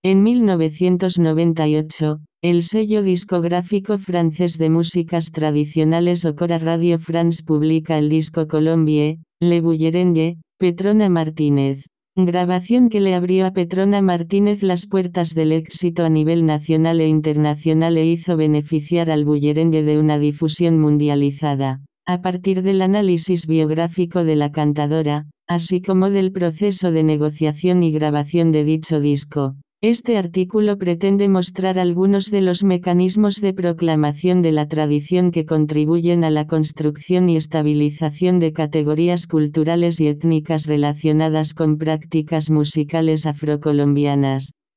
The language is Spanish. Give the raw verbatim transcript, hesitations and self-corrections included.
En mil novecientos noventa y ocho, el sello discográfico francés de músicas tradicionales Okora Radio France publica el disco Colombie, Le Bullerengue, Petrona Martínez. Grabación que le abrió a Petrona Martínez las puertas del éxito a nivel nacional e internacional e hizo beneficiar al bullerengue de una difusión mundializada. A partir del análisis biográfico de la cantadora, así como del proceso de negociación y grabación de dicho disco, este artículo pretende mostrar algunos de los mecanismos de proclamación de la tradición que contribuyen a la construcción y estabilización de categorías culturales y étnicas relacionadas con prácticas musicales afrocolombianas.